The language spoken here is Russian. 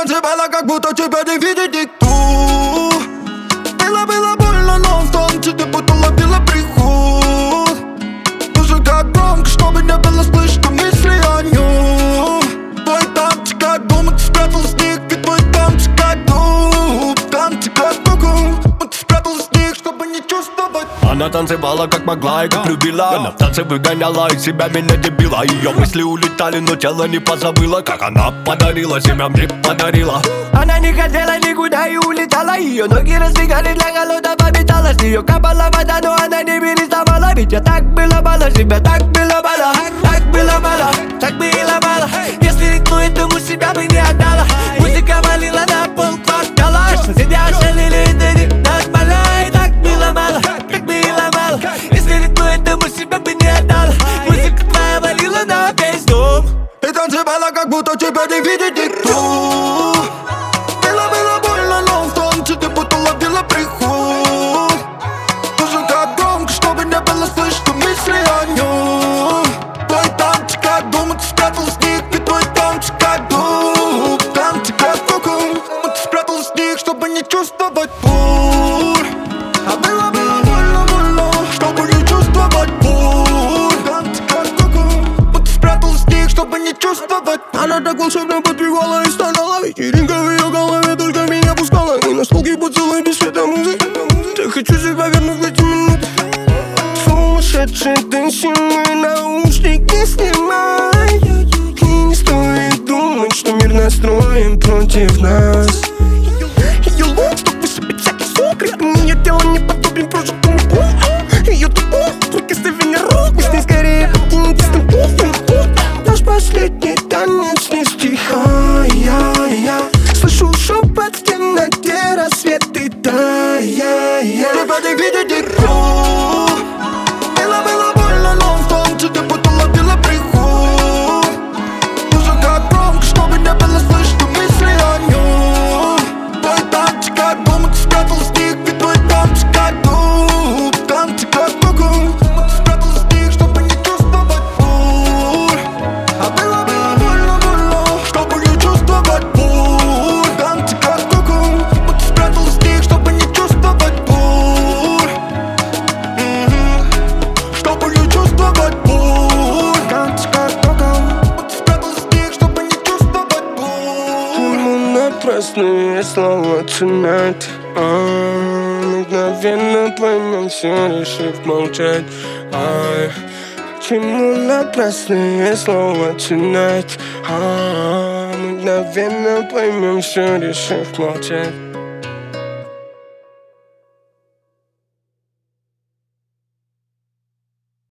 танцевала, как будто тебя не видит никто. Было больно, но в танце ты будто ловила приход. Музыка громко, чтобы не было слышно мысли о нем. Твой танцы как дом, ты спряталась в них, ведь твой танцы как дом. Танцы как кукол, ты спряталась в них, чтобы не чувствовать. Она танцевала как могла и как любила. Она в танце выгоняла из себя меня дебила. Ее мысли улетали, но тело не позабыло. Как она подарила себя, мне подарила. Она не хотела никуда и улетала. Ее ноги раздвигали для голодного металла. С нее капала вода, но она не переставала. Ведь я так было мало, себя так было мало. Так было мало, так было мало. Если ритму этому себя бы не отдала. Музыка валила на пол квартала. Соседи ошалели, это не нормально. И так было мало, так было мало. Если ритму этому себя бы не отдала. Музыка твоя валила на весь дом. Ты танцевала, как будто тебя не видит никто. Было больно, но в танце ты будто ловила приход. Музыка громко, чтобы не было слышно мысли о нем. Твой танцы как дом, ты спряталась в них, ведь твой танцы как дом. Танцы как кукол, ты спряталась в них, чтобы не чувствовать боль. А было больно, чтобы не чувствовать боль. Танцы как кукол, ты спряталась в них, чтобы не чувствовать. Она так волшебно подпевала и стонала. Вечеринка в ее голове только меня пускала. И на столке поцелуй без света музыки. Я хочу себя вернуть в эти минуты. Сумасшедший танцуй, наушники снимай. И не стоит думать, что мир настроен против нас. Ее лук, что высыпет всякий сок. Ритм ее тела не подобен прожитому году. Ее тупо, прикосновение рук. Мы с ней скорее покинете столбов. Наш последний танец не стихая. Слышу шепот в темноте, рассветы тая. Тебя не видит никто. Было больно, но в танце ты будто ловила приход. Музыка громко, чтобы не было слышно мысли о нем. Твой танцы как дом, ты спряталась в них, ведь твой танцы как дом. Танцы как кукол, ты спряталась в них, чтобы не чувствовать боль. А было больно, чтобы не чувствовать боль. Танцы как кукол, ты спряталась в них, чтобы не чувствовать боль. Чтобы не чувствовать боль. Танцы как кукол, ты спряталась в них, чтобы не чувствовать боль. Ему напрасные слова tonight. Мгновенно поймем все, решив молчать. Чему напрасные слова tonight? Мгновенно поймем все, решив молчать.